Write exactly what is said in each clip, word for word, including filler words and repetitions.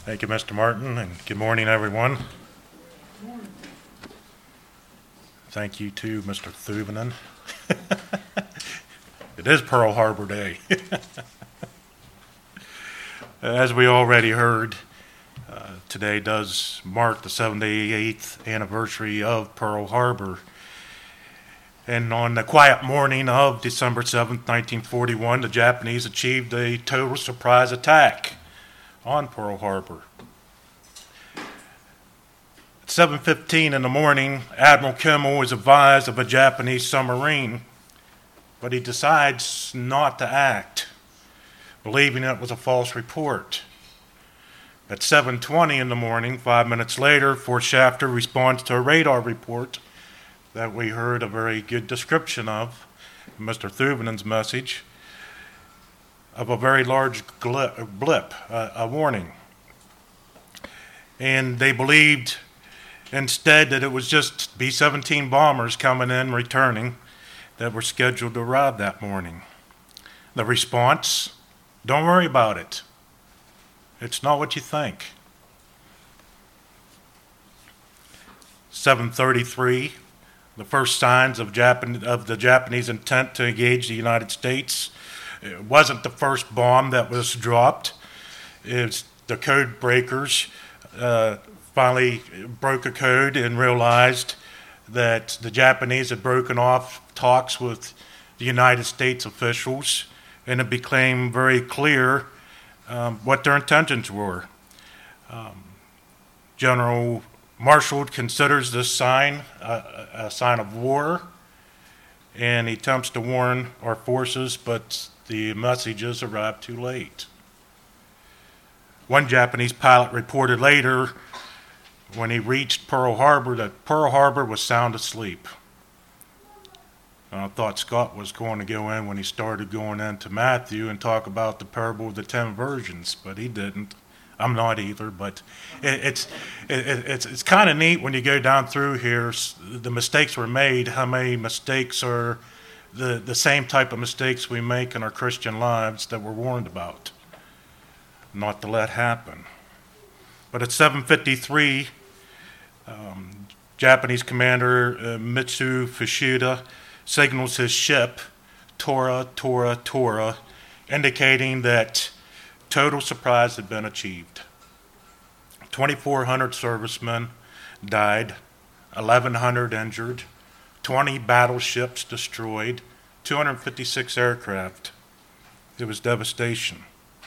Thank you, Mister Martin, and good morning, everyone. Thank you to Mister Thuvanen. It is Pearl Harbor Day. As we already heard, uh, today does mark the seventy-eighth anniversary of Pearl Harbor. And on the quiet morning of December seventh, nineteen forty-one, the Japanese achieved a total surprise attack on Pearl Harbor. At seven fifteen in the morning, Admiral Kimmel is advised of a Japanese submarine, but he decides not to act, believing it was a false report. At seven twenty in the morning, five minutes later, Fort Shafter responds to a radar report that we heard a very good description of, Mister Thuvanen's message, of a very large blip, uh, a warning. And they believed instead that it was just B seventeen bombers coming in, returning, that were scheduled to arrive that morning. The response, don't worry about it. It's not what you think. seven thirty-three, the first signs of, Japan, of the Japanese intent to engage the United States. It wasn't the first bomb that was dropped. It's the code breakers uh, finally broke a code and realized that the Japanese had broken off talks with the United States officials, and it became very clear um, what their intentions were. Um, General Marshall considers this sign a, a sign of war, and he attempts to warn our forces, but the messages arrived too late. One Japanese pilot reported later, when he reached Pearl Harbor, that Pearl Harbor was sound asleep. I thought Scott was going to go in when he started going into Matthew and talk about the parable of the ten virgins, but he didn't. I'm not either, but it, it's it, it's it's kind of neat when you go down through here. The mistakes were made. How many mistakes are the the same type of mistakes we make in our Christian lives that we're warned about, not to let happen. But at seven fifty-three, um, Japanese commander uh, Mitsu Fuchida signals his ship, Tora, Tora, Tora, indicating that total surprise had been achieved. twenty-four hundred servicemen died, eleven hundred injured, twenty battleships destroyed, two hundred fifty-six aircraft. It was devastation.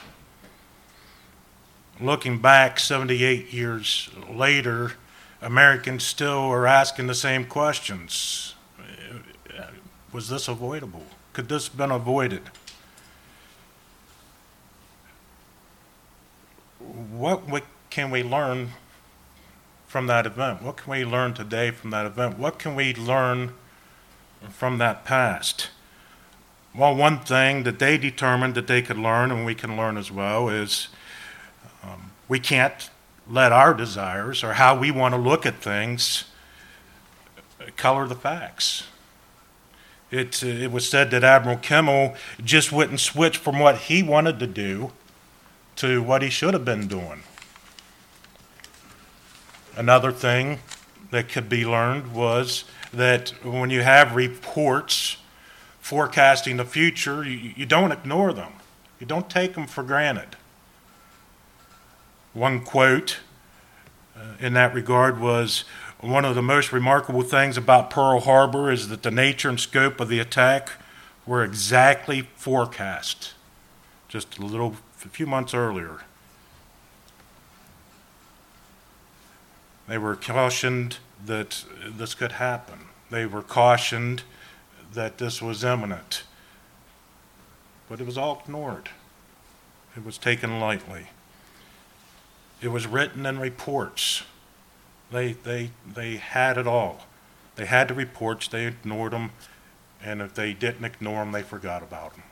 Looking back seventy-eight years later, Americans still are asking the same questions. Was this avoidable? Could this have been avoided? What, what can we learn from that event? What can we learn today from that event? What can we learn from that past? Well, one thing that they determined that they could learn, and we can learn as well, is um, we can't let our desires or how we want to look at things color the facts. It, uh, it was said that Admiral Kimmel just wouldn't switch from what he wanted to do to what he should have been doing. Another thing that could be learned was that when you have reports forecasting the future, you, you don't ignore them. You don't take them for granted. One quote uh, in that regard was, one of the most remarkable things about Pearl Harbor is that the nature and scope of the attack were exactly forecast just a little, a few months earlier. They were cautioned that this could happen. They were cautioned that this was imminent. But it was all ignored. It was taken lightly. It was written in reports. They they they had it all. They had the reports, they ignored them, and if they didn't ignore them, they forgot about them.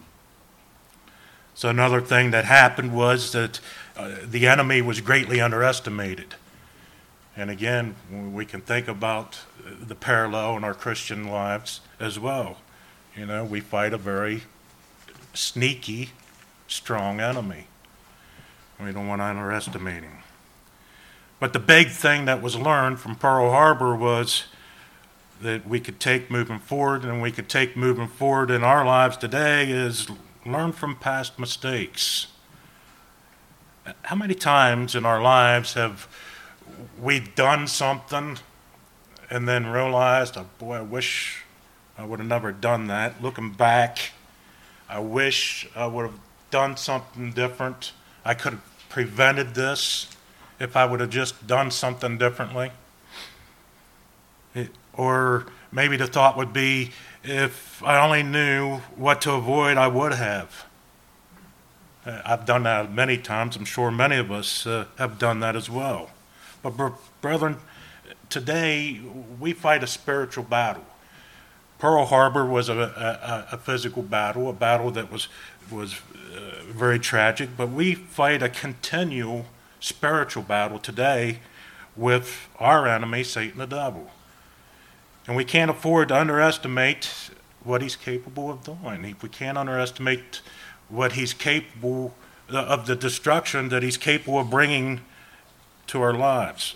So another thing that happened was that uh, the enemy was greatly underestimated. And again, we can think about the parallel in our Christian lives as well. You know, we fight a very sneaky, strong enemy. We don't want to underestimate him. But the big thing that was learned from Pearl Harbor was that we could take moving forward, and we could take moving forward in our lives today is learn from past mistakes. How many times in our lives have we done something and then realized, oh boy, I wish I would have never done that. Looking back, I wish I would have done something different. I could have prevented this if I would have just done something differently. It, or maybe the thought would be, if I only knew what to avoid, I would have. Uh, I've done that many times. I'm sure many of us uh, have done that as well. But br- brethren, today we fight a spiritual battle. Pearl Harbor was a, a, a physical battle, a battle that was was uh, very tragic, but we fight a continual spiritual battle today with our enemy, Satan the devil. And we can't afford to underestimate what he's capable of doing. We can't underestimate what he's capable of, the destruction that he's capable of bringing to our lives.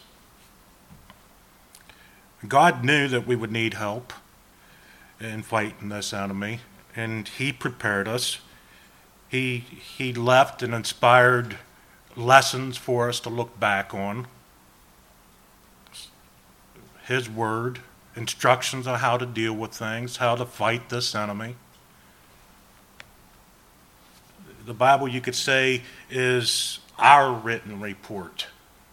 God knew that we would need help in fighting this enemy, and he prepared us. He, he left and inspired lessons for us to look back on. His word, instructions on how to deal with things, how to fight this enemy. The Bible, you could say, is our written report.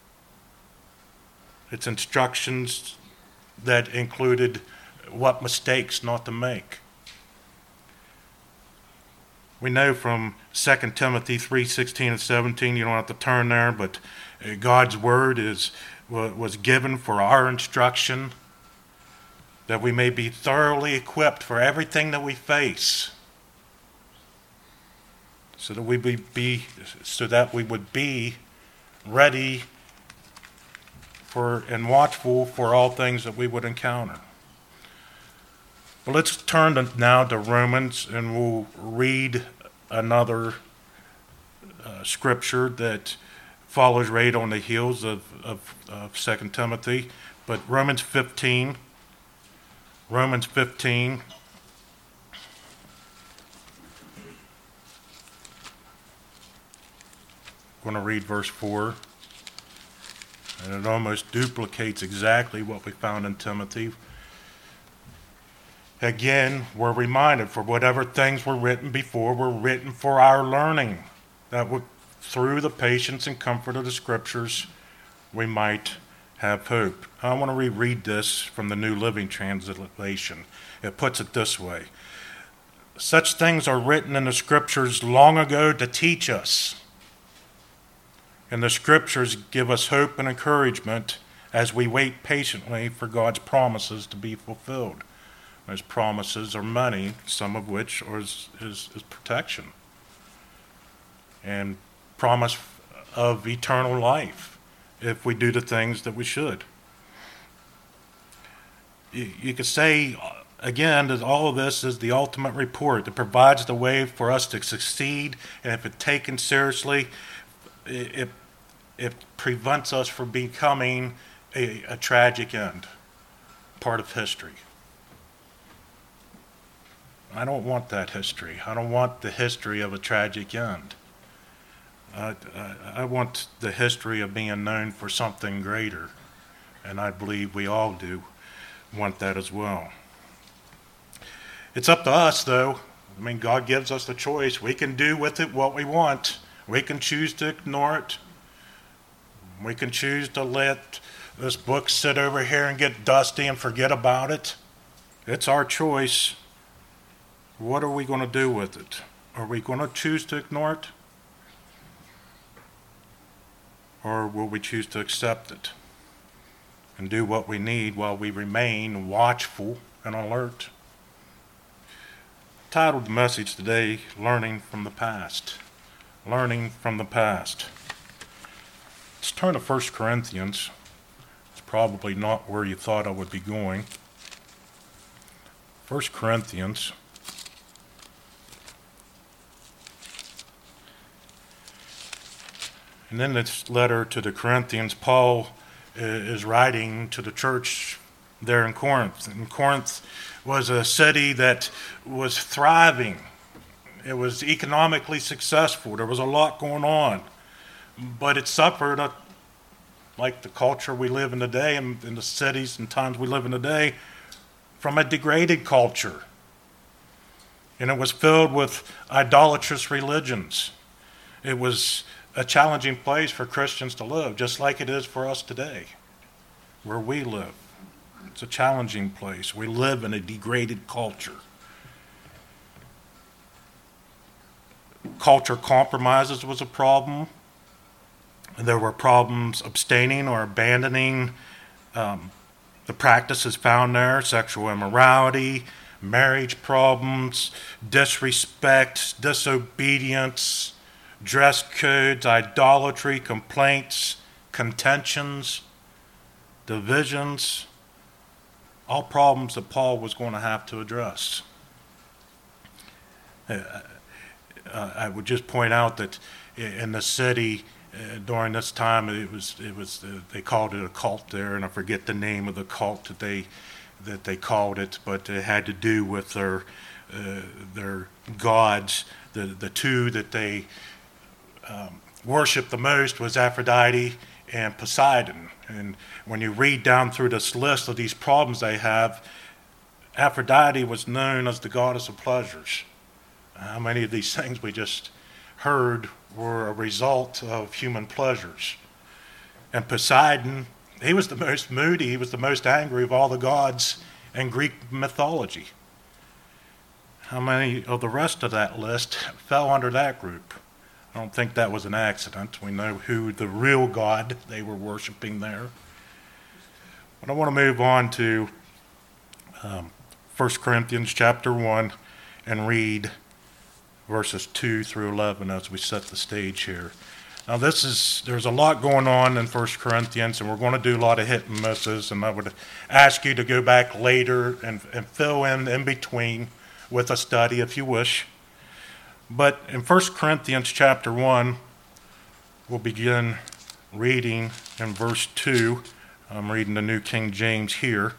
It's instructions that included what mistakes not to make. We know from Second Timothy three sixteen and seventeen, you don't have to turn there, but God's word is was given for our instruction, that we may be thoroughly equipped for everything that we face, so that we be, be so that we would be ready for and watchful for all things that we would encounter. Well, let's turn to, now to Romans, and we'll read another uh, scripture that follows right on the heels of, of, of Second Timothy. But Romans fifteen, Romans fifteen, I'm going to read verse four, and it almost duplicates exactly what we found in Timothy. Again, we're reminded, for whatever things were written before were written for our learning, that we, through the patience and comfort of the Scriptures, we might have hope. I want to reread this from the New Living Translation. It puts it this way: such things are written in the Scriptures long ago to teach us, and the Scriptures give us hope and encouragement as we wait patiently for God's promises to be fulfilled. Those promises are many, some of which is, is, is protection and promise of eternal life if we do the things that we should. You, you could say, again, that all of this is the ultimate report that provides the way for us to succeed, and if it's taken seriously, it, it prevents us from becoming a, a tragic end, part of history. I don't want that history. I don't want the history of a tragic end. I, I, I want the history of being known for something greater, and I believe we all do want that as well. It's up to us, though. I mean, God gives us the choice. We can do with it what we want. We can choose to ignore it. We can choose to let this book sit over here and get dusty and forget about it. It's our choice. What are we going to do with it? Are we going to choose to ignore it? Or will we choose to accept it and do what we need while we remain watchful and alert? Titled the message today, Learning from the Past. Learning from the Past. Let's turn to First Corinthians. It's probably not where you thought I would be going. First Corinthians. And in this letter to the Corinthians, Paul is writing to the church there in Corinth. And Corinth was a city that was thriving. It was economically successful. There was a lot going on. But it suffered, a, like the culture we live in today and in the cities and times we live in today, from a degraded culture. And it was filled with idolatrous religions. It was a challenging place for Christians to live, just like it is for us today, where we live. It's a challenging place. We live in a degraded culture. Culture compromises was a problem. There were problems abstaining or abandoning um, the practices found there, sexual immorality, marriage problems, disrespect, disobedience, dress codes, idolatry, complaints, contentions, divisions, all problems that Paul was going to have to address. Uh, uh, I would just point out that in the city uh, during this time, it was it was uh, they called it a cult there, and I forget the name of the cult that they that they called it, but it had to do with their uh, their gods. The the two that they Um, worshiped the most was Aphrodite and Poseidon. And when you read down through this list of these problems they have, Aphrodite was known as the goddess of pleasures. How many of these things we just heard were a result of human pleasures? And Poseidon, he was the most moody, he was the most angry of all the gods in Greek mythology. How many of the rest of that list fell under that group? I don't think that was an accident. We know who the real God they were worshiping there. But I want to move on to um, First Corinthians chapter one and read verses two through eleven as we set the stage here. Now this is, there's a lot going on in First Corinthians, and we're going to do a lot of hit and misses, and I would ask you to go back later and, and fill in in between with a study if you wish. But in First Corinthians chapter one, we'll begin reading in verse two. I'm reading the New King James here.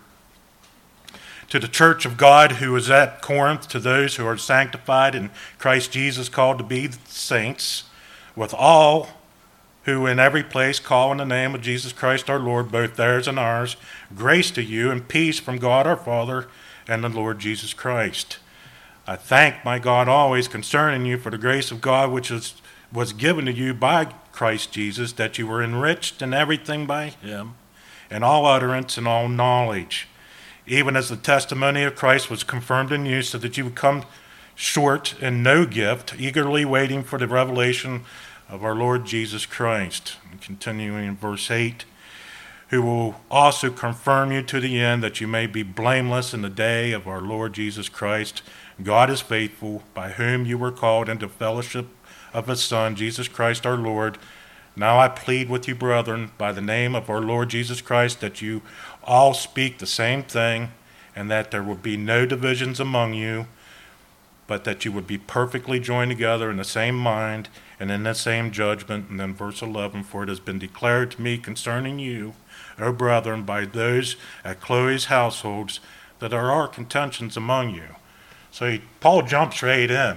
To the church of God who is at Corinth, to those who are sanctified in Christ Jesus, called to be saints, with all who in every place call in the name of Jesus Christ our Lord, both theirs and ours, grace to you and peace from God our Father and the Lord Jesus Christ. I thank my God always concerning you for the grace of God which is, was given to you by Christ Jesus, that you were enriched in everything by him, in all utterance and all knowledge, even as the testimony of Christ was confirmed in you, so that you would come short in no gift, eagerly waiting for the revelation of our Lord Jesus Christ. And continuing in verse eight, who will also confirm you to the end, that you may be blameless in the day of our Lord Jesus Christ. God is faithful, by whom you were called into fellowship of his Son, Jesus Christ our Lord. Now I plead with you, brethren, by the name of our Lord Jesus Christ, that you all speak the same thing, and that there will be no divisions among you, but that you would be perfectly joined together in the same mind and in the same judgment. And then verse eleven, for it has been declared to me concerning you, O brethren, by those at Chloe's households, that there are contentions among you. So he, Paul jumps right in.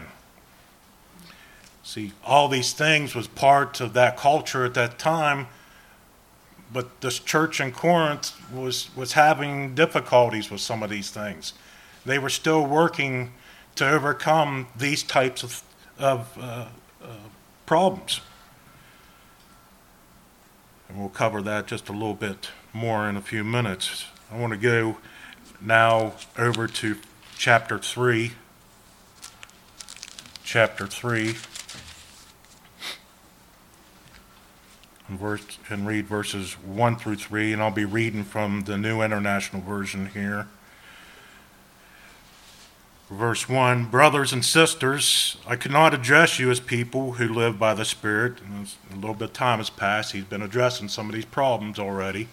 See, all these things was part of that culture at that time, but this church in Corinth was, was having difficulties with some of these things. They were still working to overcome these types of, of uh, uh, problems. And we'll cover that just a little bit more in a few minutes. I want to go now over to chapter three. Chapter three. And, verse, and read verses one through three, and I'll be reading from the New International Version here. Verse one, brothers and sisters, I could not address you as people who live by the Spirit. And a little bit of time has passed. He's been addressing some of these problems already.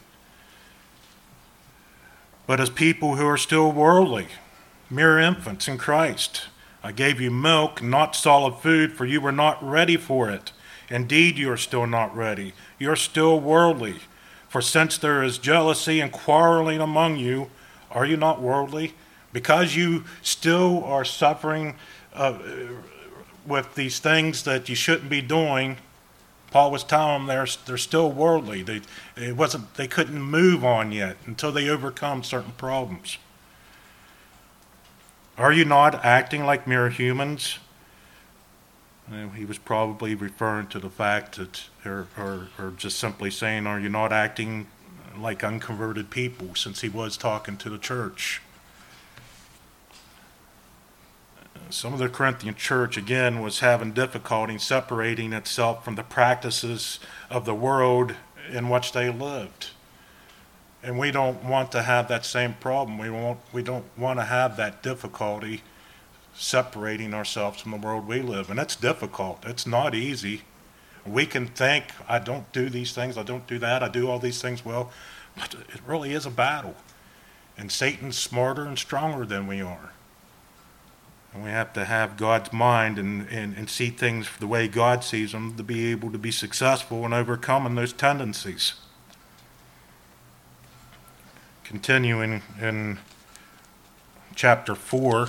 But as people who are still worldly, mere infants in Christ. I gave you milk, not solid food, for you were not ready for it. Indeed, you are still not ready. You are still worldly. For since there is jealousy and quarreling among you, are you not worldly? Because you still are suffering uh, with these things that you shouldn't be doing, Paul was telling them they're, they're still worldly. They, it wasn't, they couldn't move on yet until they overcome certain problems. Are you not acting like mere humans? And he was probably referring to the fact that, or, or, or just simply saying, are you not acting like unconverted people, since he was talking to the church. Some of the Corinthian church, again, was having difficulty separating itself from the practices of the world in which they lived. And we don't want to have that same problem. We won't, we don't want to have that difficulty separating ourselves from the world we live in. It's difficult. It's not easy. We can think, I don't do these things, I don't do that, I do all these things well, but it really is a battle. And Satan's smarter and stronger than we are. And we have to have God's mind and, and, and see things the way God sees them to be able to be successful in overcoming those tendencies. Continuing in chapter four,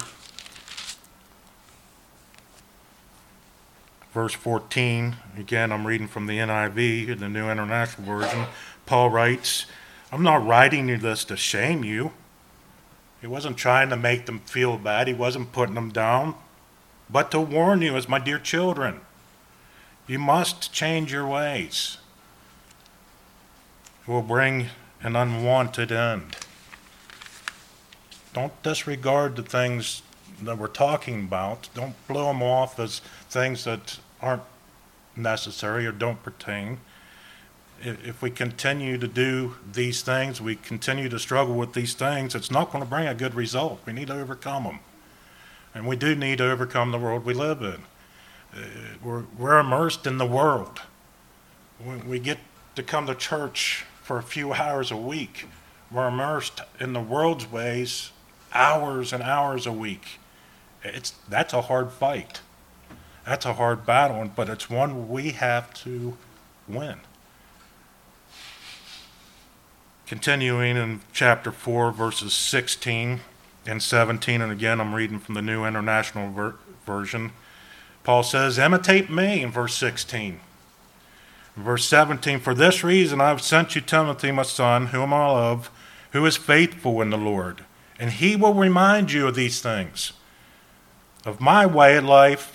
verse fourteen, again I'm reading from the N I V, the New International Version. Paul writes, I'm not writing you this to shame you. He wasn't trying to make them feel bad. He wasn't putting them down. But to warn you as my dear children, you must change your ways. It will bring an unwanted end. Don't disregard the things that we're talking about. Don't blow them off as things that aren't necessary or don't pertain. If we continue to do these things, we continue to struggle with these things, it's not going to bring a good result. We need to overcome them. And we do need to overcome the world we live in. Uh, we're, we're immersed in the world. We, we get to come to church for a few hours a week. We're immersed in the world's ways hours and hours a week. It's that's a hard fight. That's a hard battle, but it's one we have to win. Continuing in chapter four, verses sixteen and seventeen, and again I'm reading from the New International Ver- Version. Paul says, imitate me in verse sixteen. In verse seventeen, for this reason I have sent you Timothy, my son, whom I love, who is faithful in the Lord. And he will remind you of these things, of my way of life,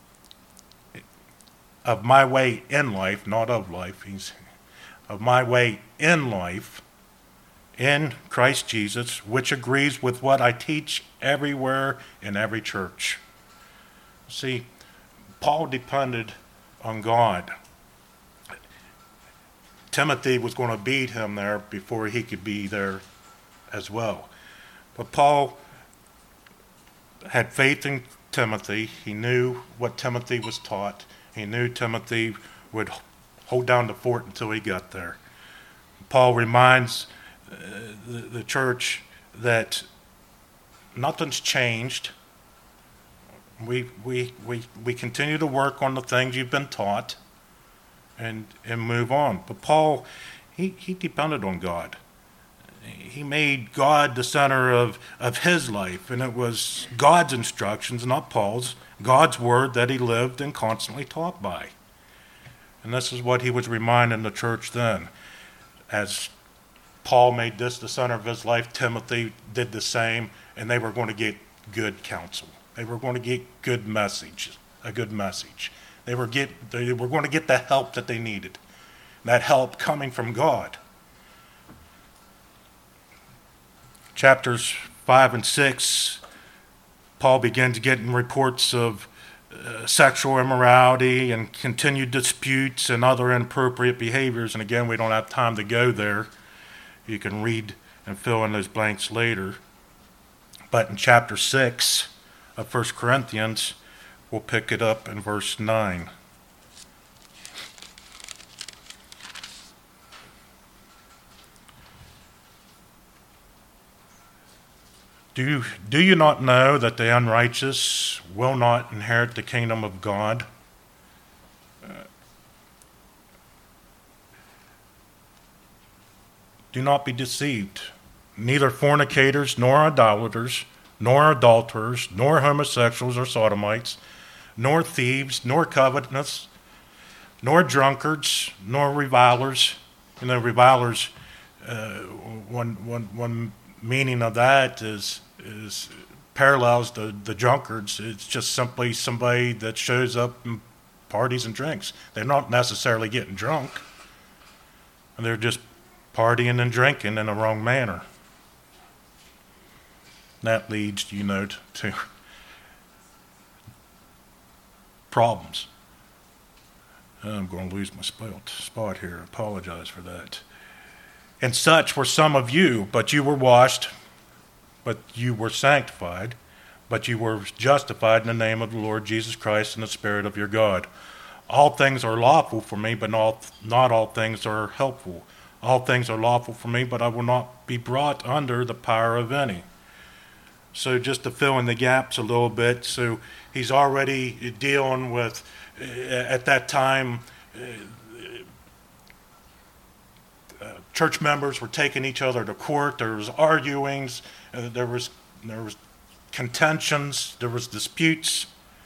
of my way in life, not of life, he's, of my way in life, in Christ Jesus, which agrees with what I teach everywhere in every church. See, Paul depended on God. Timothy was going to beat him there before he could be there as well. But Paul had faith in Timothy. He knew what Timothy was taught. He knew Timothy would hold down the fort until he got there. Paul reminds uh, the, the church that nothing's changed. We, we, we, we continue to work on the things you've been taught and, and move on. But Paul, he, he depended on God. He made God the center of, of his life, and it was God's instructions, not Paul's, God's word that he lived and constantly taught by. And this is what he was reminding the church then. As Paul made this the center of his life, Timothy did the same, and they were going to get good counsel. They were going to get good message, a good message. They were get they were going to get the help that they needed. That help coming from God. Chapters five and six, Paul begins getting reports of uh, sexual immorality and continued disputes and other inappropriate behaviors. And again, we don't have time to go there. You can read and fill in those blanks later. But in chapter six of First Corinthians, we'll pick it up in verse nine. Do, do you not know that the unrighteous will not inherit the kingdom of God? Uh, do not be deceived. Neither fornicators, nor idolaters, nor adulterers, nor homosexuals or sodomites, nor thieves, nor covetous, nor drunkards, nor revilers. You know, revilers, uh, one, one, one meaning of that is is parallels the, the drunkards. It's just simply somebody that shows up and parties and drinks. They're not necessarily getting drunk. They're just partying and drinking in a wrong manner. That leads, you know, to problems. I'm going to lose my spot here. I apologize for that. And such were some of you, but you were washed, but you were sanctified, but you were justified in the name of the Lord Jesus Christ and the Spirit of your God. All things are lawful for me, but not, not all things are helpful. All things are lawful for me, but I will not be brought under the power of any. So just to fill in the gaps a little bit, so he's already dealing with, uh, at that time, uh, uh, church members were taking each other to court. There was arguings, uh, there was there was contentions, there was disputes,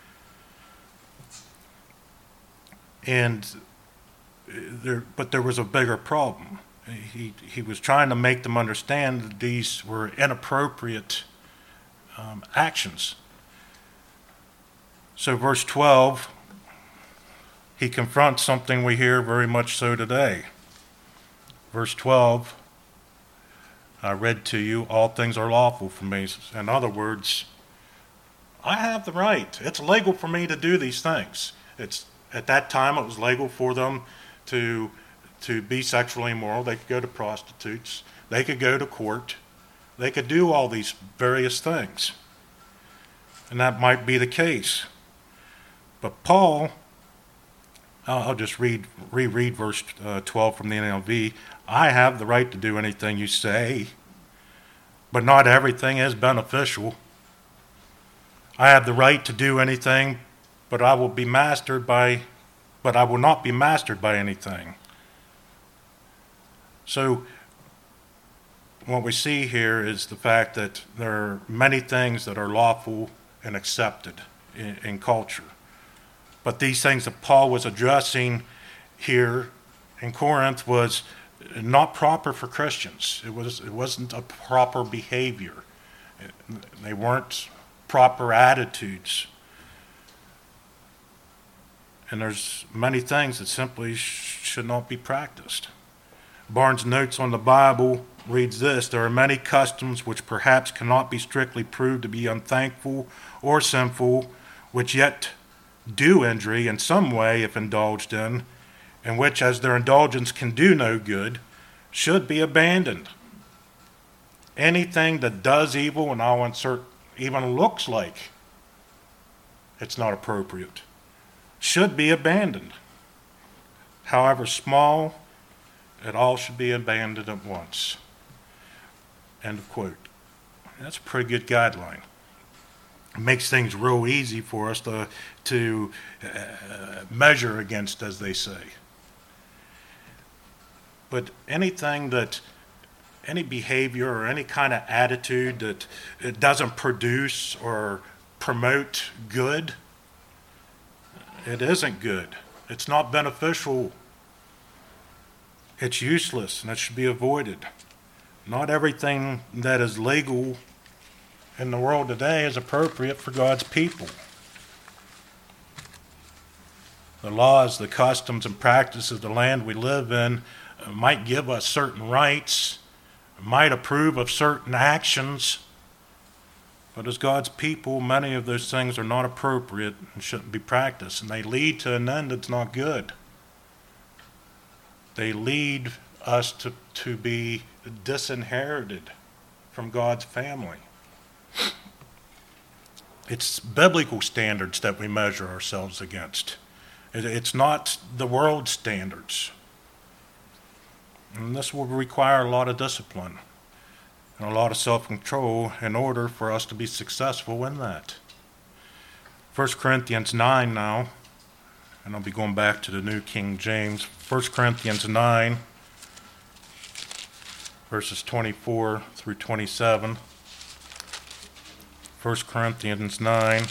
and there, but there was a bigger problem. He he was trying to make them understand that these were inappropriate Um, actions. So verse twelve, he confronts something we hear very much so today. Verse twelve, I read to you, all things are lawful for me. In other words, I have the right. It's legal for me to do these things. It's at that time it was legal for them to to be sexually immoral. They could go to prostitutes. They could go to court. They could do all these various things. And that might be the case. But Paul, I'll, I'll just read reread verse uh, twelve from the N L V. I have the right to do anything you say, but not everything is beneficial. I have the right to do anything, but I will be mastered by, but I will not be mastered by anything. So what we see here is the fact that there are many things that are lawful and accepted in, in culture. But these things that Paul was addressing here in Corinth was not proper for Christians. It was, it wasn't a proper behavior. They weren't proper attitudes. And there's many things that simply sh- should not be practiced. Barnes' Notes on the Bible reads this: there are many customs which perhaps cannot be strictly proved to be unthankful or sinful, which yet do injury in some way if indulged in, and which, as their indulgence can do no good, should be abandoned. Anything that does evil, and I'll insert even looks like it's not appropriate, should be abandoned. However small, it all should be abandoned at once. End of quote. That's a pretty good guideline. It makes things real easy for us to, to uh, measure against, as they say. But anything that, any behavior or any kind of attitude that it doesn't produce or promote good, it isn't good. It's not beneficial. It's useless, and it should be avoided. Not everything that is legal in the world today is appropriate for God's people. The laws, the customs, and practices of the land we live in might give us certain rights, might approve of certain actions, but as God's people, many of those things are not appropriate and shouldn't be practiced, and they lead to an end that's not good. They lead us to, to be disinherited from God's family. It's biblical standards that we measure ourselves against. It, it's not the world's standards. And this will require a lot of discipline and a lot of self-control in order for us to be successful in that. First Corinthians nine now, and I'll be going back to the New King James. First Corinthians nine. verses twenty-four through twenty-seven. First Corinthians nine.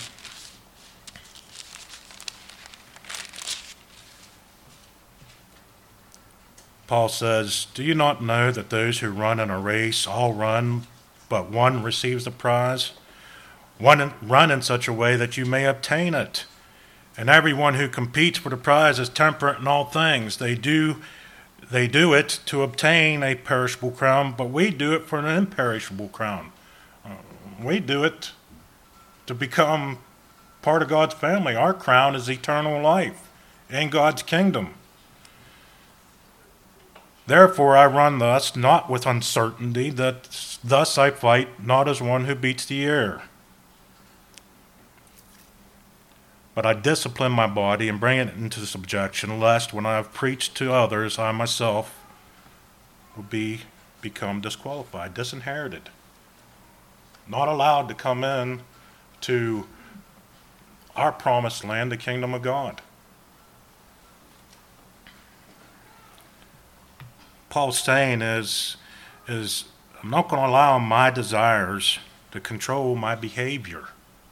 Paul says, "Do you not know that those who run in a race all run, but one receives the prize? One run in such a way that you may obtain it. And everyone who competes for the prize is temperate in all things. They do, they do it to obtain a perishable crown, but we do it for an imperishable crown. Uh, we do it to become part of God's family. Our crown is eternal life in God's kingdom. Therefore I run thus, not with uncertainty, that thus I fight, not as one who beats the air. But I discipline my body and bring it into subjection, lest when I have preached to others, I myself will be become disqualified, disinherited, not allowed to come in to our promised land, the kingdom of God." Paul's saying is, is I'm not going to allow my desires to control my behavior.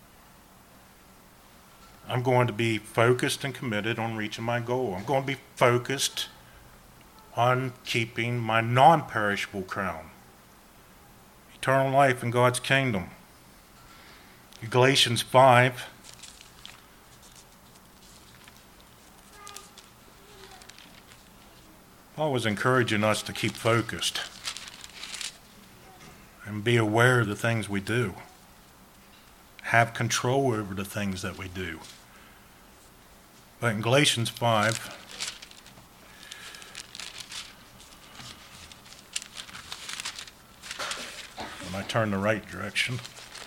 I'm going to be focused and committed on reaching my goal. I'm going to be focused on keeping my non-perishable crown, eternal life in God's kingdom. Galatians five. Paul was encouraging us to keep focused and be aware of the things we do. Have control over the things that we do. But in Galatians five, when I turn the right direction,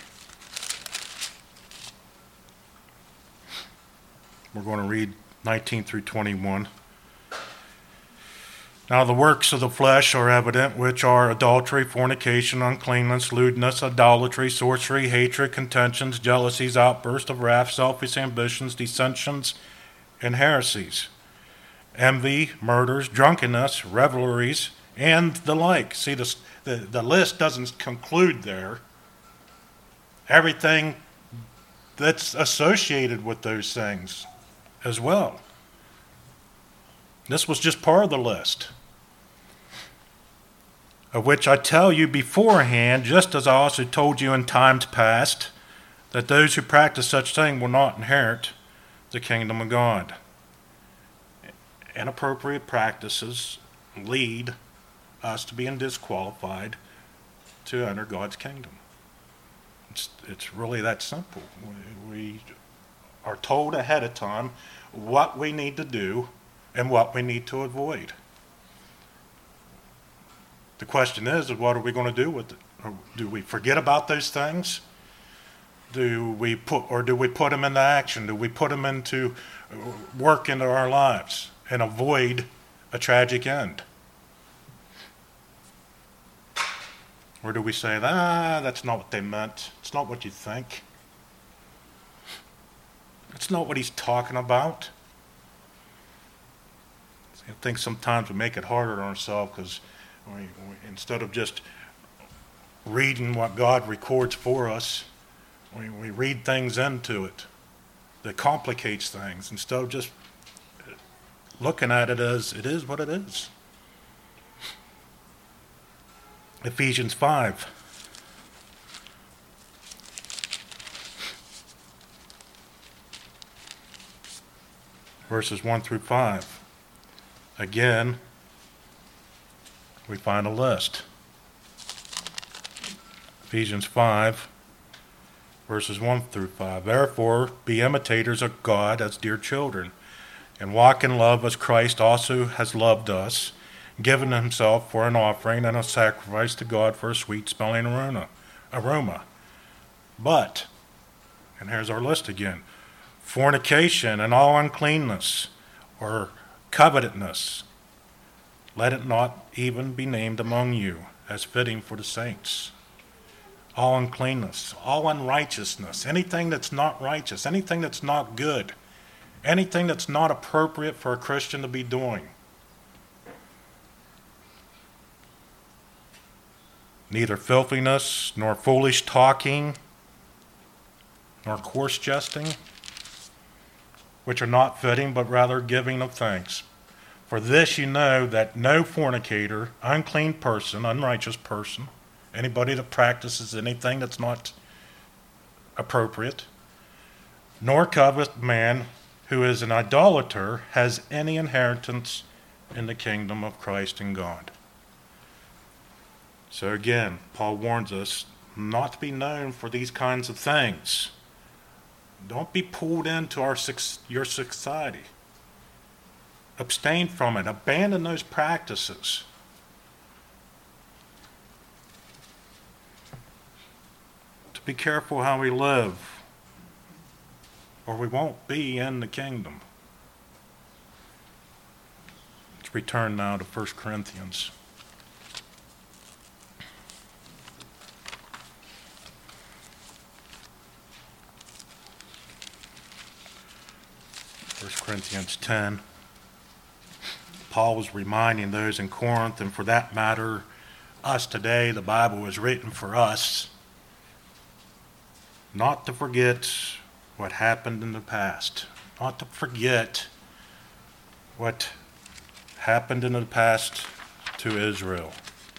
we're going to read nineteen through twenty-one. "Now the works of the flesh are evident, which are adultery, fornication, uncleanness, lewdness, idolatry, sorcery, hatred, contentions, jealousies, outbursts of wrath, selfish ambitions, dissensions, and heresies, envy, murders, drunkenness, revelries, and the like." See, the, the, the list doesn't conclude there. Everything that's associated with those things as well. This was just part of the list, of which I tell you beforehand, just as I also told you in times past, that those who practice such things will not inherit the kingdom of God. Inappropriate practices lead us to being disqualified to enter God's kingdom. It's, it's really that simple. We, we are told ahead of time what we need to do and what we need to avoid. The question is, is what are we going to do with it? Or do we forget about those things? Do we put, or do we put them into action? Do we put them into work into our lives and avoid a tragic end? Or do we say, ah, that's not what they meant. It's not what you think. It's not what he's talking about. I think sometimes we make it harder on ourselves because we, we, instead of just reading what God records for us, we, we read things into it that complicates things instead of just looking at it as it is what it is. Ephesians five. Verses one through five. Again, we find a list. Ephesians five, verses one through five. "Therefore, be imitators of God as dear children, and walk in love as Christ also has loved us, given himself for an offering and a sacrifice to God for a sweet-smelling aroma. aroma. But," and here's our list again, "fornication and all uncleanness, or covetousness, let it not even be named among you, as fitting for the saints." All uncleanness, all unrighteousness, anything that's not righteous, anything that's not good, anything that's not appropriate for a Christian to be doing. neither filthiness, nor foolish talking, nor coarse jesting, which are not fitting, but rather giving of thanks. For this you know that no fornicator, unclean person, unrighteous person, anybody that practices anything that's not appropriate, nor covetous man who is an idolater has any inheritance in the kingdom of Christ and God. So again, Paul warns us not to be known for these kinds of things. Don't be pulled into our your society. Abstain from it. Abandon those practices. To be careful how we live, or we won't be in the kingdom. Let's return now to First Corinthians. First Corinthians ten. Paul was reminding those in Corinth, and for that matter, us today, the Bible was written for us, not to forget what happened in the past, not to forget what happened in the past to Israel.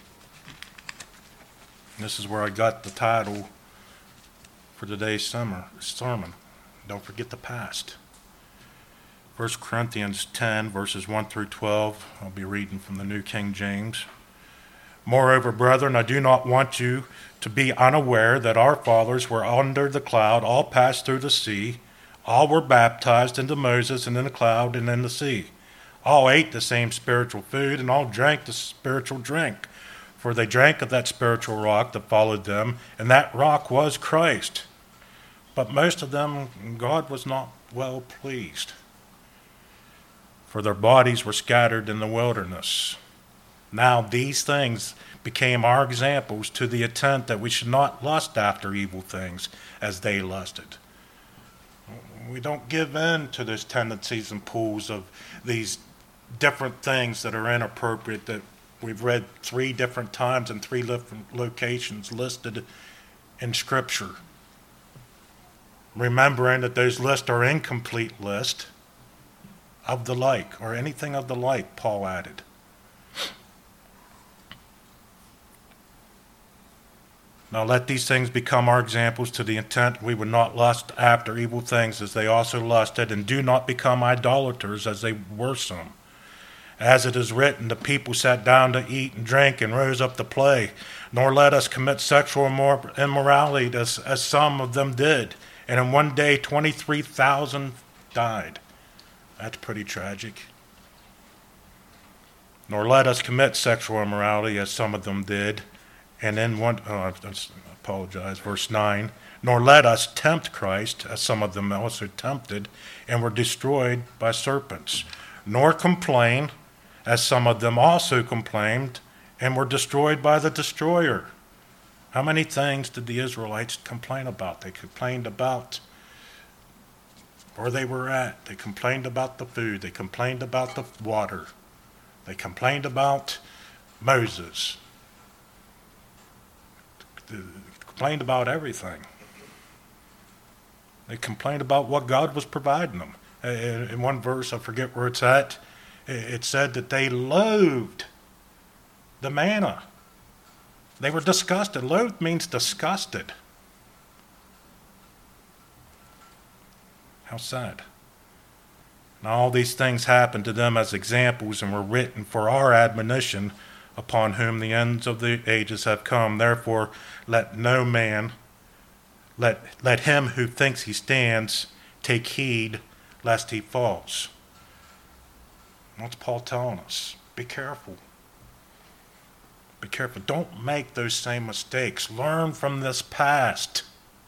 And this is where I got the title for today's summer, sermon. Don't forget the past. First Corinthians ten, verses one through twelve. I'll be reading from the New King James. Moreover, brethren, I do not want you to be unaware that our fathers were under the cloud, all passed through the sea, all were baptized into Moses and in the cloud and in the sea. All ate the same spiritual food, and all drank the spiritual drink. For they drank of that spiritual rock that followed them, and that rock was Christ. But most of them God was not well pleased, for their bodies were scattered in the wilderness. Now these things became our examples, to the intent that we should not lust after evil things as they lusted. We don't give in to those tendencies and pulls of these different things that are inappropriate that we've read three different times in three different locations listed in Scripture. Remembering that those lists are incomplete lists of the like, or anything of the like, Paul added. Now let these things become our examples, to the intent we would not lust after evil things as they also lusted, and do not become idolaters as they were some. As it is written, the people sat down to eat and drink and rose up to play. Nor let us commit sexual immorality as, as some of them did. And in one day twenty-three thousand died. That's pretty tragic. Nor let us commit sexual immorality as some of them did. And then one, oh, I apologize, verse nine. Nor let us tempt Christ, as some of them also tempted, and were destroyed by serpents. Nor complain, as some of them also complained, and were destroyed by the destroyer. How many things did the Israelites complain about? They complained about where they were at. They complained about the food. They complained about the water. They complained about Moses. They complained about everything. They complained about what God was providing them. In one verse, I forget where it's at, it said that they loathed the manna. They were disgusted. Loathed means disgusted. How sad. Now all these things happened to them as examples and were written for our admonition, upon whom the ends of the ages have come. Therefore let no man, let, let him who thinks he stands take heed lest he falls. What's Paul telling us? Be careful. Be careful. Don't make those same mistakes. Learn from this past.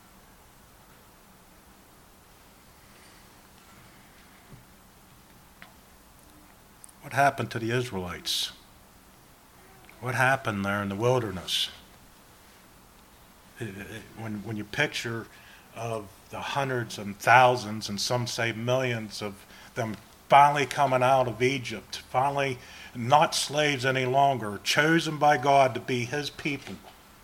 What happened to the Israelites? What happened there in the wilderness? It, it, when, when you picture of the hundreds and thousands, and some say millions of them finally coming out of Egypt, finally not slaves any longer, chosen by God to be his people,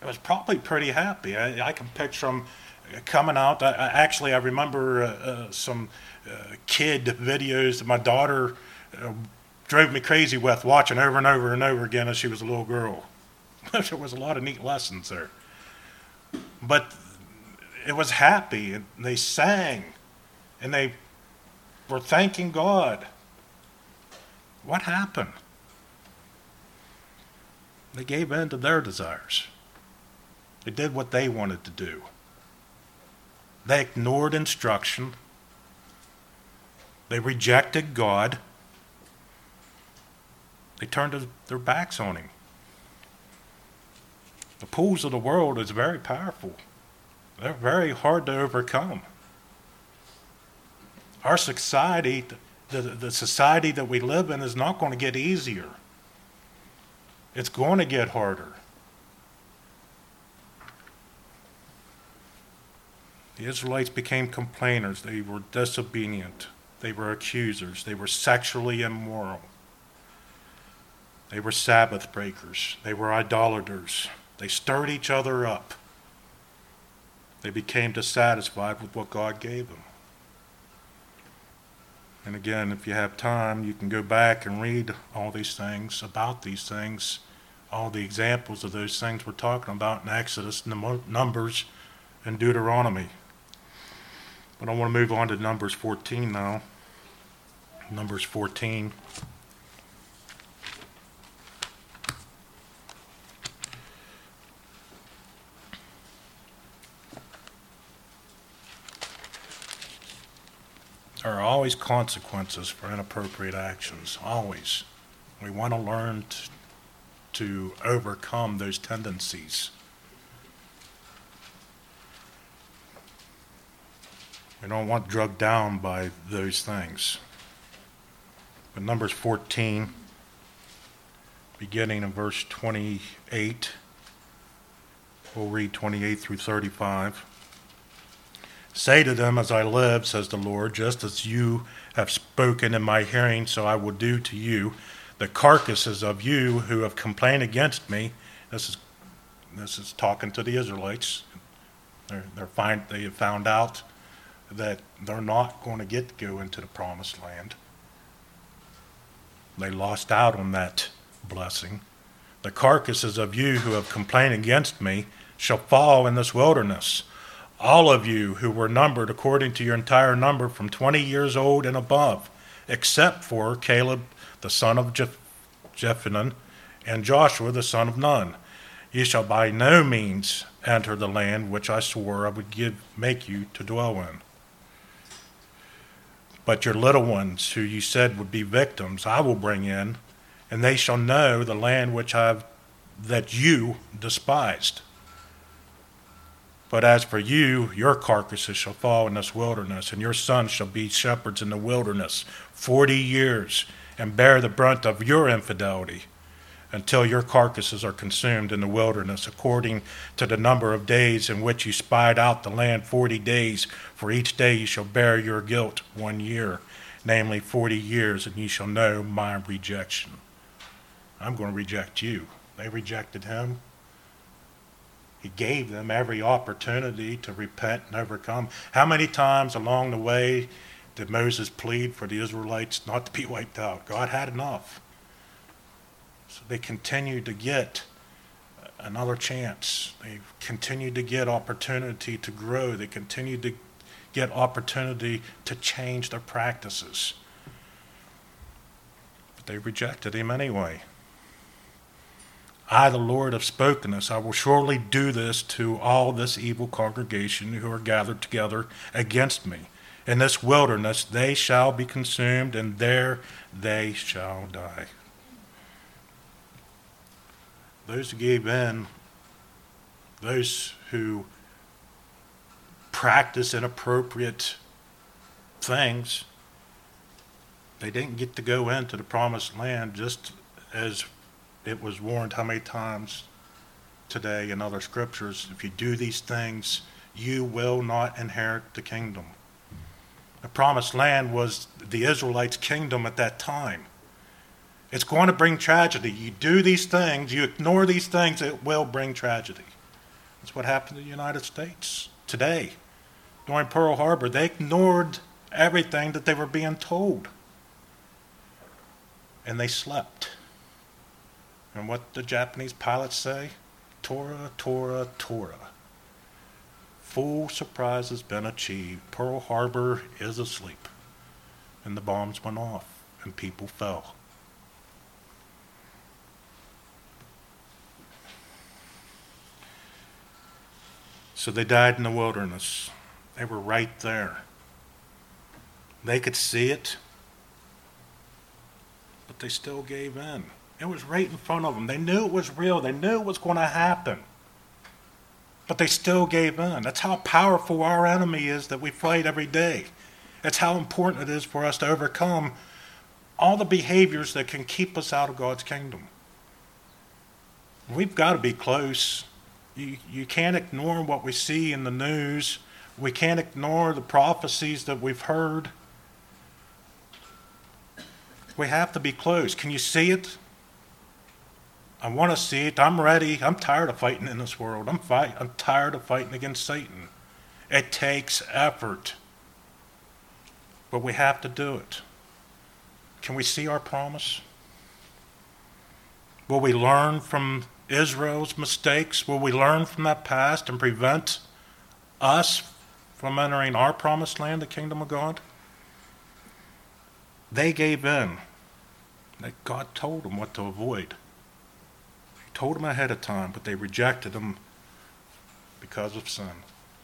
was probably pretty happy. I, I can picture them coming out. I, I, actually, I remember uh, uh, some uh, kid videos that my daughter uh, drove me crazy with, watching over and over and over again as she was a little girl. There was a lot of neat lessons there. But it was happy, and they sang, and they were thanking God. What happened? They gave in to their desires. They did what they wanted to do. They ignored instruction. They rejected God. They turned their backs on him. The pulls of the world is very powerful. They're very hard to overcome. Our society, the, the society that we live in, is not going to get easier. It's going to get harder. The Israelites became complainers. They were disobedient. They were accusers. They were sexually immoral. They were Sabbath breakers. They were idolaters. They stirred each other up. They became dissatisfied with what God gave them. And again, if you have time, you can go back and read all these things, about these things, all the examples of those things we're talking about in Exodus, Numbers, and Deuteronomy. But I want to move on to Numbers fourteen now. Numbers fourteen. There are always consequences for inappropriate actions, always. We want to learn to, to overcome those tendencies. We don't want drugged down by those things. But Numbers fourteen, beginning in verse twenty-eight, we'll read twenty-eight through thirty-five. Say to them, as I live, says the Lord, just as you have spoken in my hearing, so I will do to you. The carcasses of you who have complained against me, this is this is talking to the Israelites. They're, they're find, they have found out that they're not going to get to go into the promised land. They lost out on that blessing. The carcasses of you who have complained against me shall fall in this wilderness. All of you who were numbered according to your entire number from twenty years old and above, except for Caleb the son of Jeph- Jephunneh and Joshua the son of Nun. You shall by no means enter the land which I swore I would give, make you to dwell in. But your little ones, who you said would be victims, I will bring in, and they shall know the land which I have, that you despised. But as for you, your carcasses shall fall in this wilderness, and your sons shall be shepherds in the wilderness forty years, and bear the brunt of your infidelity, until your carcasses are consumed in the wilderness, according to the number of days in which you spied out the land, forty days. For each day you shall bear your guilt one year, namely forty years, and you shall know my rejection. I'm going to reject you. They rejected him. He gave them every opportunity to repent and overcome. How many times along the way did Moses plead for the Israelites not to be wiped out? God had enough. So they continued to get another chance. They continued to get opportunity to grow. They continued to get opportunity to change their practices. But they rejected him anyway. I, the Lord, have spoken this. I will surely do this to all this evil congregation who are gathered together against me. In this wilderness they shall be consumed, and there they shall die. Those who gave in, those who practice inappropriate things, they didn't get to go into the promised land, just as it was warned how many times today in other scriptures. If you do these things, you will not inherit the kingdom. The promised land was the Israelites' kingdom at that time. It's going to bring tragedy. You do these things, you ignore these things, it will bring tragedy. That's what happened to the United States today. During Pearl Harbor, they ignored everything that they were being told. And they slept. And what the Japanese pilots say? Tora, Tora, Tora. Full surprise has been achieved. Pearl Harbor is asleep. And the bombs went off and people fell. So they died in the wilderness. They were right there. They could see it, but they still gave in. It was right in front of them. They knew it was real. They knew it was going to happen. But they still gave in. That's how powerful our enemy is that we fight every day. That's how important it is for us to overcome all the behaviors that can keep us out of God's kingdom. We've got to be close. You, you can't ignore what we see in the news. We can't ignore the prophecies that we've heard. We have to be close. Can you see it? I want to see it. I'm ready. I'm tired of fighting in this world. I'm fight. I'm tired of fighting against Satan. It takes effort. But we have to do it. Can we see our promise? Will we learn from Israel's mistakes? Will we learn from that past and prevent us from entering our promised land, the kingdom of God? They gave in. God told them what to avoid. He told them ahead of time, but they rejected him because of sin.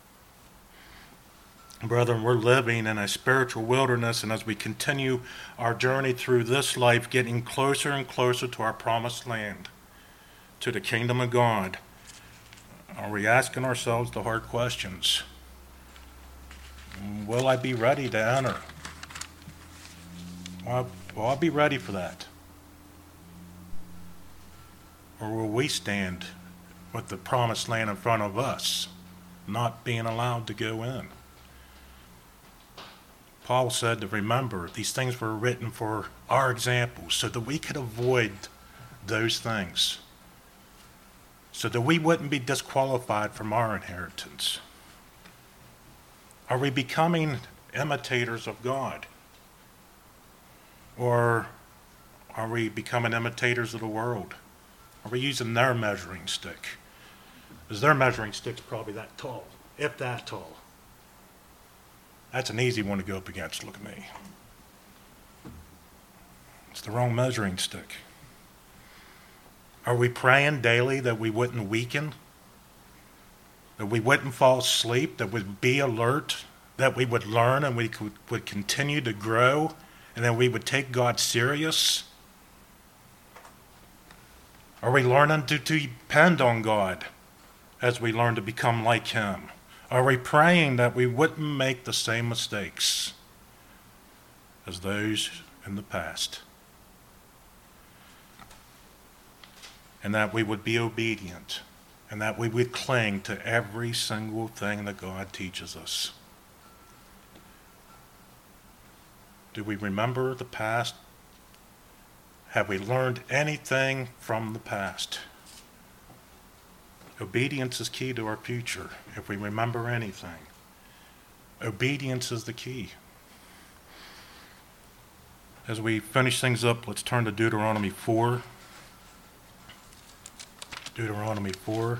Brethren, we're living in a spiritual wilderness, and as we continue our journey through this life, getting closer and closer to our promised land, to the kingdom of God, are we asking ourselves the hard questions? Will I be ready to enter? Will I, will I be ready for that? Or will we stand with the promised land in front of us, not being allowed to go in? Paul said to remember, these things were written for our examples so that we could avoid those things, so that we wouldn't be disqualified from our inheritance. Are we becoming imitators of God? Or are we becoming imitators of the world? Are we using their measuring stick? Because their measuring stick's probably that tall, if that tall. That's an easy one to go up against. Look at me. It's the wrong measuring stick. Are we praying daily that we wouldn't weaken? That we wouldn't fall asleep? That we'd be alert? That we would learn and we could, would continue to grow? And that we would take God serious? Are we learning to, to depend on God as we learn to become like Him? Are we praying that we wouldn't make the same mistakes as those in the past? And that we would be obedient, and that we would cling to every single thing that God teaches us. Do we remember the past? Have we learned anything from the past? Obedience is key to our future, if we remember anything. Obedience is the key. As we finish things up, let's turn to Deuteronomy four. Deuteronomy four.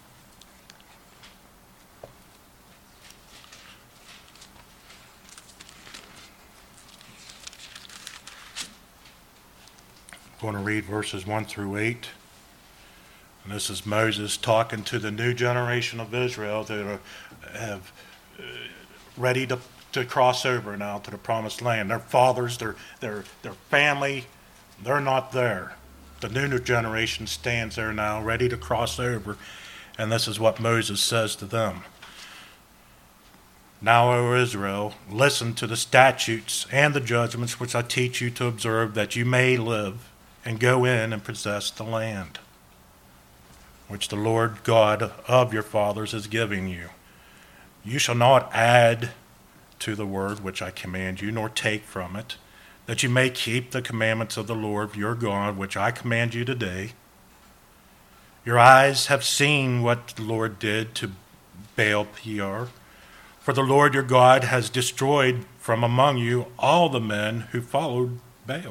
I'm going to read verses one through eight. And this is Moses talking to the new generation of Israel that are have, uh, ready to, to cross over now to the promised land. Their fathers, their, their, their family, they're not there. The new generation stands there now, ready to cross over. And this is what Moses says to them. Now, O Israel, listen to the statutes and the judgments which I teach you to observe, that you may live and go in and possess the land which the Lord God of your fathers is giving you. You shall not add to the word which I command you, nor take from it, that you may keep the commandments of the Lord your God, which I command you today. Your eyes have seen what the Lord did to Baal Peor. For the Lord your God has destroyed from among you all the men who followed Baal.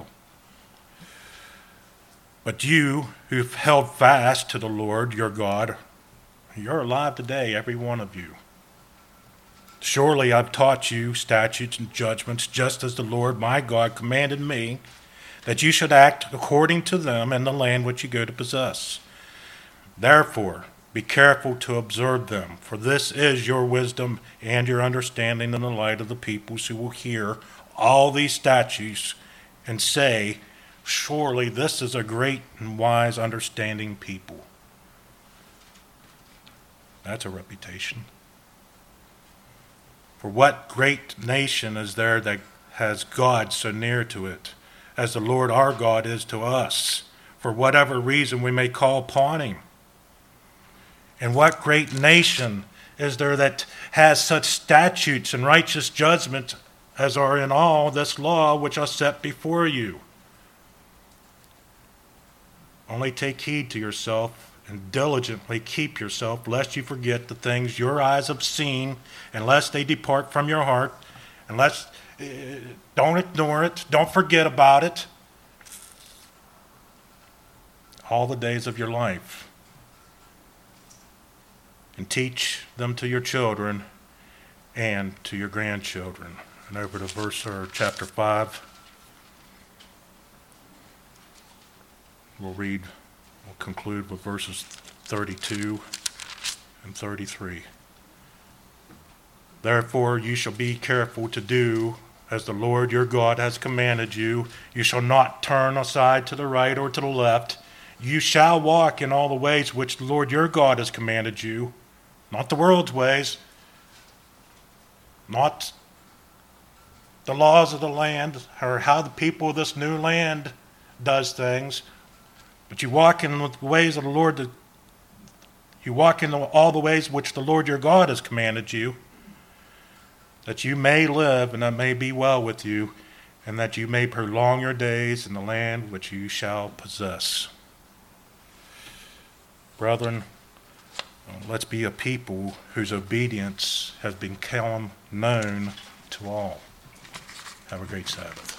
But you who've held fast to the Lord your God, you're alive today, every one of you. Surely I've taught you statutes and judgments, just as the Lord my God commanded me, that you should act according to them in the land which you go to possess. Therefore, be careful to observe them, for this is your wisdom and your understanding in the light of the peoples who will hear all these statutes and say, surely this is a great and wise, understanding people. That's a reputation. For what great nation is there that has God so near to it, as the Lord our God is to us, for whatever reason we may call upon him? And what great nation is there that has such statutes and righteous judgments as are in all this law which are set before you? Only take heed to yourself and diligently keep yourself, lest you forget the things your eyes have seen, and lest they depart from your heart, and lest, uh, don't ignore it, don't forget about it, all the days of your life. And teach them to your children and to your grandchildren. And over to verse or chapter five. We'll read, we'll conclude with verses thirty-two and thirty-three. Therefore you shall be careful to do as the Lord your God has commanded you. You shall not turn aside to the right or to the left. You shall walk in all the ways which the Lord your God has commanded you, not the world's ways, not the laws of the land or how the people of this new land does things, but you walk in the ways of the Lord. You walk in all the ways which the Lord your God has commanded you, that you may live and that may be well with you, and that you may prolong your days in the land which you shall possess. Brethren, let's be a people whose obedience has become known to all. Have a great Sabbath.